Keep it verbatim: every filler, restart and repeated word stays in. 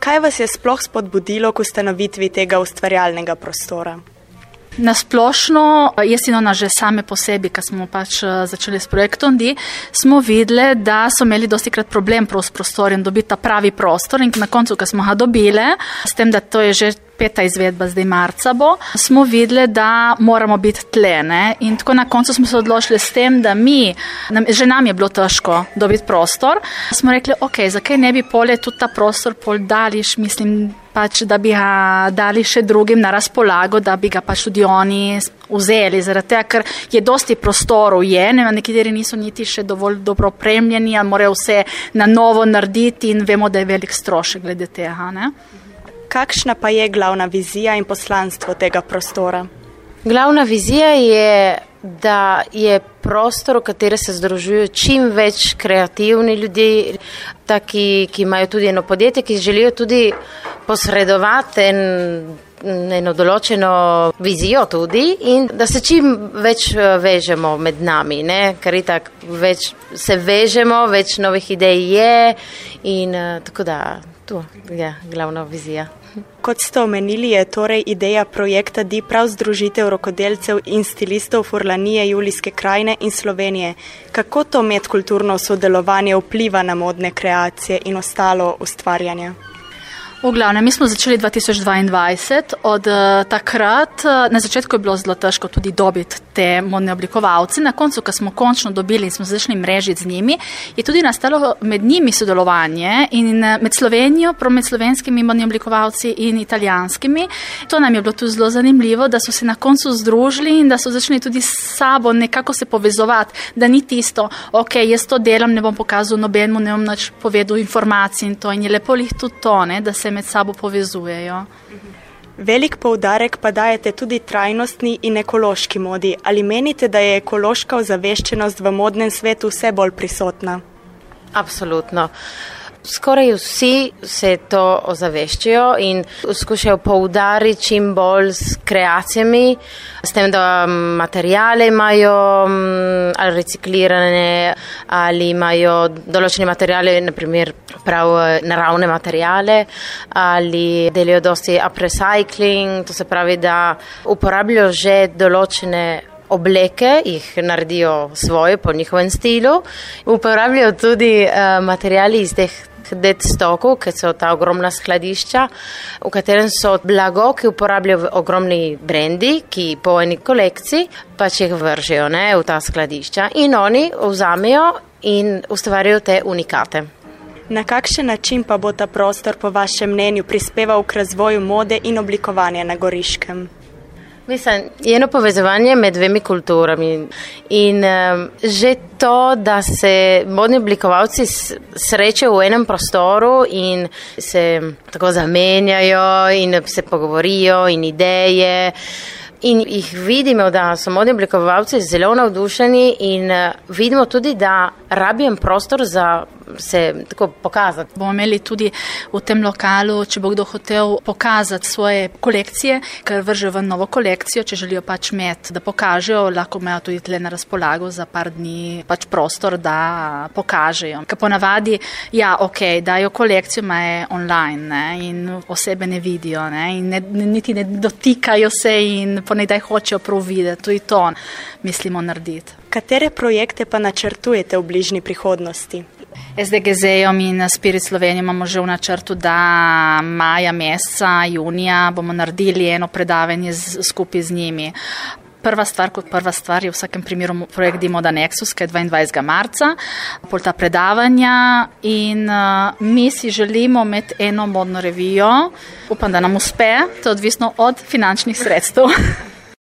Kaj vas je sploh spodbudilo k ustanovitvi tega ustvarjalnega prostora? Na splošno, Jesenona že same po sebi, kad smo pač začeli s projektom, di, smo videli, da so imeli dostikrat problem s prostorjem, dobiti ta pravi prostor in na koncu, kad smo ga dobili, s tem, da to je že peta izvedba, zdaj marca bo, smo videli, da moramo biti tlene in tako na koncu smo se odločili s tem, da mi, nam, že nam je bilo težko dobiti prostor, smo rekli, ok, zakaj ne bi polje tudi ta prostor pol dališ, mislim, pač, da bi ga dali še drugim na razpolago, da bi ga pač tudi oni vzeli, zaradi tega, ker je dosti prostorov je, ne, nekateri niso niti še dovolj dobro opremljeni, ali morajo vse na novo narediti in vemo, da je velik strošek glede tega, ne. Kakšna pa je glavna vizija in poslanstvo tega prostora? Glavna vizija je, da je prostor, v kateri se združujejo čim več kreativni ljudi, taki, ki imajo tudi eno podjetje, ki želijo tudi posredovati en, eno določeno vizijo tudi in da se čim več vežemo med nami, ne? Ker itak več se vežemo, več novih idej je in tako da to je glavna vizija. Kot ste omenili, je torej ideja projekta D I prav združitev rokodelcev in stilistov Furlanije, Julijske krajine in Slovenije. Kako to medkulturno sodelovanje vpliva na modne kreacije in ostalo ustvarjanje? V glavnem, mi smo začeli dva tisoč dvaindvajset, od uh, takrat, uh, na začetku je bilo zelo težko tudi dobiti te modne oblikovalce, na koncu, ko smo končno dobili in smo začeli mrežiti z njimi, je tudi nastalo med njimi sodelovanje in med Slovenijo, prav med slovenskimi modnimi oblikovalci in italijanskimi. To nam je bilo tudi zelo zanimivo, da so se na koncu združili in da so začeli tudi s sabo nekako se povezovati, da ni tisto, ok, jaz to delam, ne bom pokazal nobenemu, ne bom nič povedal informacij in to in je lepo lih tudi to, ne, da se med sabo povezujejo. Velik poudarek pa dajete tudi trajnostni in ekološki modi. Ali menite, da je ekološka ozaveščenost v modnem svetu vse bolj prisotna? Absolutno. Skoraj vsi se to ozaveščajo in skušajo poudariti čim bolj s kreacijami, s tem, da materijale imajo ali reciklirane, ali imajo določene materijale, naprimer prav naravne materijale, ali delijo dosti upcycling, to se pravi, da uporabljajo že določene obleke, jih naredijo svoje po njihovem stilu. Uporabljajo tudi uh, materijali iz teh dead stockov, ki so ta ogromna skladišča, v katerem so blago, ki uporabljajo ogromni brendi, ki po eni kolekciji pač jih vržejo, ne, v ta skladišča in oni vzamejo in ustvarjajo te unikate. Na kakšen način pa bo ta prostor po vašem mnenju prispeval k razvoju mode in oblikovanja na Goriškem? Mislim, je eno povezovanje med dvemi kulturami in um, že to, da se modni oblikovalci srečajo v enem prostoru in se tako zamenjajo in se pogovorijo in ideje in jih vidimo, da so modni oblikovalci zelo navdušeni in uh, vidimo tudi, da rabijo prostor za se tako pokazati. Bomo imeli tudi v tem lokalu, če bo kdo hotel pokazati svoje kolekcije, ker vržejo v novo kolekcijo, če želijo pač imeti, da pokažejo, lahko imajo tudi tle na razpolago za par dni pač prostor, da pokažejo. Ker ponavadi, ja, ok, dajo kolekcijo, ima je online, ne, in osebe ne vidijo, ne, in ne, niti ne dotikajo se in ponedaj hočejo prav videti, tudi to mislimo narediti. Katere projekte pa načrtujete v bližnji prihodnosti? S D G Z-om in Spirit Slovenijo imamo že v načrtu, da maja meseca, junija bomo naredili eno predavanje z, skupaj z njimi. Prva stvar kot prva stvar je v vsakem primeru projekt Dimoda Nexus, ki je dvaindvajsetega marca, pol ta predavanja in uh, mi si želimo imeti eno modno revijo. Upam, da nam uspe, to je odvisno od finančnih sredstev.